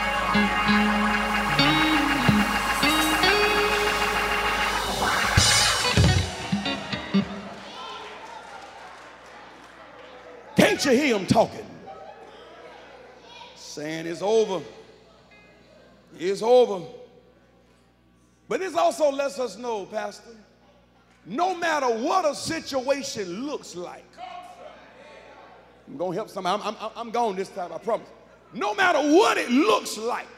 [SPEAKER 4] Can't you hear him talking? Saying it's over. It's over. But this also lets us know, Pastor, no matter what a situation looks like, I'm going to help somebody. I'm gone this time, I promise. No matter what it looks like,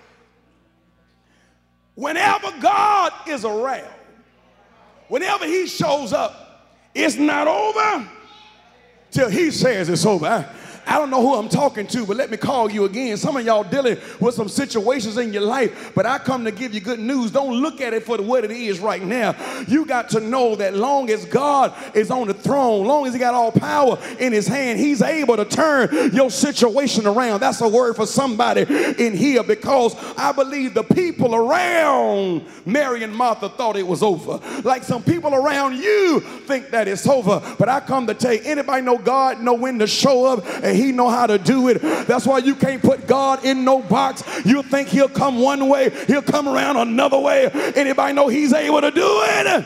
[SPEAKER 4] whenever God is around, whenever he shows up, it's not over till he says it's over. I don't know who I'm talking to, but let me call you again. Some of y'all dealing with some situations in your life, but I come to give you good news. Don't look at it for what it is right now. You got to know that long as God is on the throne, long as he got all power in his hand, he's able to turn your situation around. That's a word for somebody in here, because I believe the people around Mary and Martha thought it was over. Like some people around you think that it's over, but I come to tell you, anybody know God know when to show up, and he know how to do it. That's why you can't put God in no box. You think he'll come one way, he'll come around another way. Anybody know he's able to do it?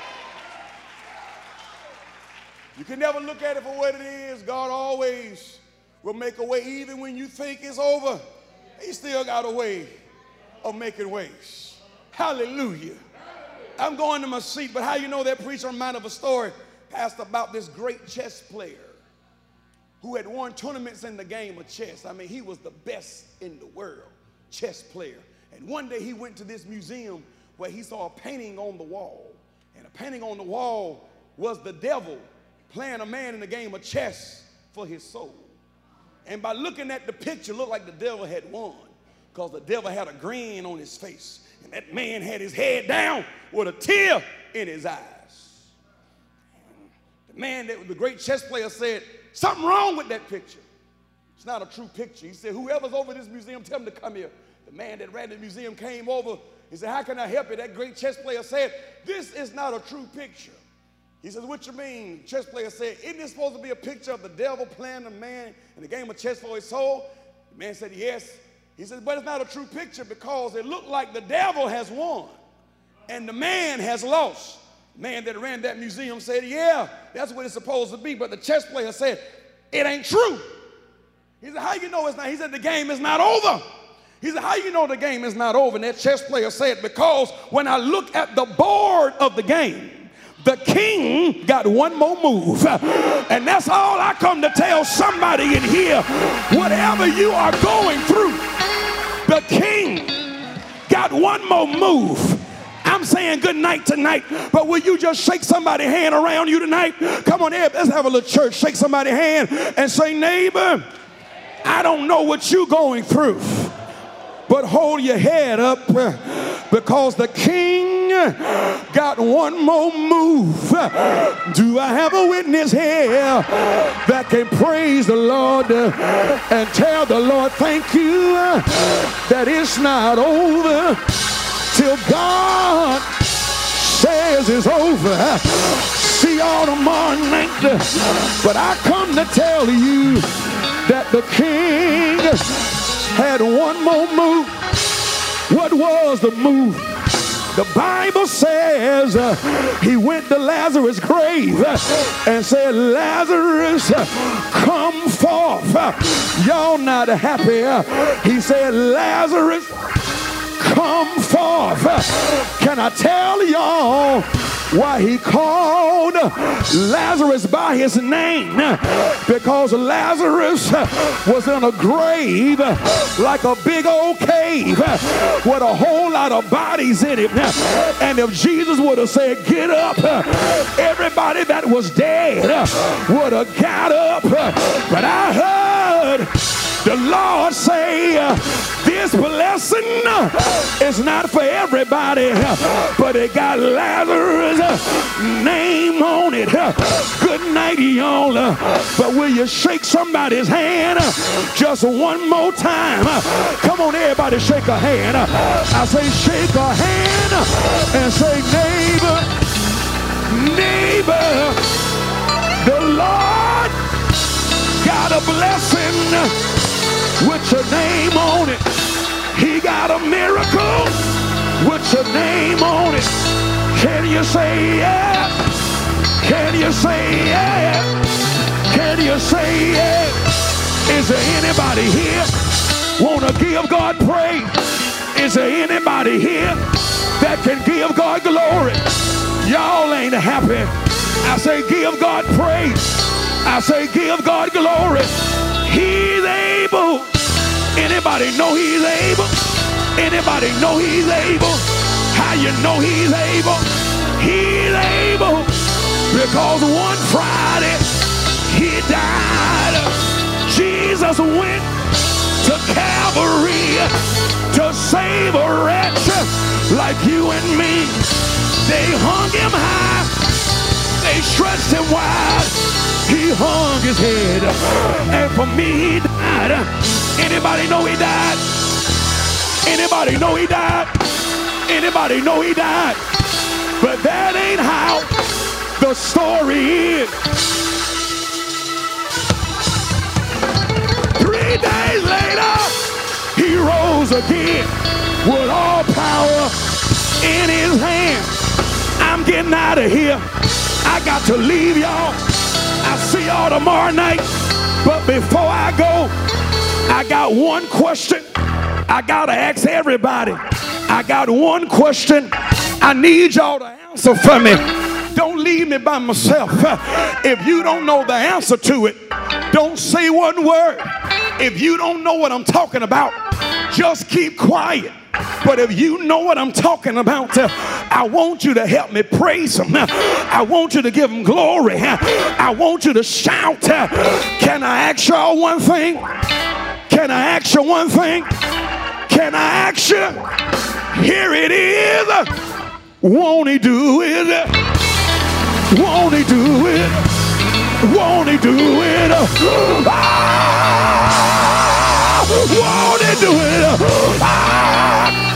[SPEAKER 4] You can never look at it for what it is. God always will make a way even when you think it's over. He still got a way of making ways. Hallelujah. I'm going to my seat, but how you know that preacher reminded of a story, Pastor, about this great chess player who had won tournaments in the game of chess. I mean, he was the best in the world chess player. And one day he went to this museum where he saw a painting on the wall. And a painting on the wall was the devil playing a man in the game of chess for his soul. And by looking at the picture, it looked like the devil had won, because the devil had a grin on his face. And that man had his head down with a tear in his eyes. And the man, that was the great chess player, said, something wrong with that picture. It's not a true picture. He said, whoever's over this museum, tell him to come here. The man that ran the museum came over. He said, how can I help you? That great chess player said, this is not a true picture. He says, what you mean? The chess player said, isn't this supposed to be a picture of the devil playing a man in the game of chess for his soul? The man said, yes. He said, but it's not a true picture, because it looked like the devil has won and the man has lost. The man that ran that museum said, yeah, that's what it's supposed to be. But the chess player said, it ain't true. He said, how you know it's not? He said, the game is not over. He said, how you know the game is not over? And that chess player said, because when I look at the board of the game, The king got one more move. And that's all I come to tell somebody in here. Whatever you are going through, the king got one more move. I'm saying good night tonight, but will you just shake somebody's hand around you tonight? Come on, Ed, let's have a little church. Shake somebody's hand and say, neighbor, I don't know what you're going through, but hold your head up because the king got one more move. Do I have a witness here that can praise the Lord and tell the Lord thank you that it's not over till God says it's over? See y'all tomorrow night, but I come to tell you that the king had one more move. What was the move? The Bible says he went to Lazarus' grave and said, Lazarus, come forth. Y'all not happy. He said, Lazarus, come forth. Can I tell y'all why he called Lazarus by his name? Because Lazarus was in a grave like a big old cave with a whole lot of bodies in it. And if Jesus would have said, get up, everybody that was dead would have got up. But I heard the Lord say, this blessing is not for everybody, but it got Lazarus' name on it. Good night, y'all. But will you shake somebody's hand just one more time? Come on, everybody, shake a hand. I say shake a hand and say, neighbor, neighbor, the Lord got a blessing with your name on it. He got a miracle with your name on it. Can you say yeah? Can you say yeah? Can you say yeah? Is there anybody here want to give God praise? Is there anybody here that can give God glory? Y'all ain't happy. I say give God praise. I say give God glory. He's able. Anybody know he's able? Anybody know he's able? How you know he's able? He's able because one Friday he died. Jesus went to Calvary to save a wretch like you and me. They hung him high. They stretched him wide. He hung his head, and for me he died. Anybody know he died? Anybody know he died? Anybody know he died? But that ain't how the story is. 3 days later, he rose again with all power in his hand. I'm getting out of here. I got to leave y'all. I'll see y'all tomorrow night. But before I go, I got one question I gotta ask everybody. I got one question I need y'all to answer for me. Don't leave me by myself. If you don't know the answer to it, don't say one word. If you don't know what I'm talking about, just keep quiet. But if you know what I'm talking about, I want you to help me praise him. I want you to give him glory. I want you to shout. Can I ask y'all one thing? Can I ask you one thing? Can I ask you? Here it is. Won't he do it? Won't he do it? Won't he do it? Ah! Won't he do it? Ah!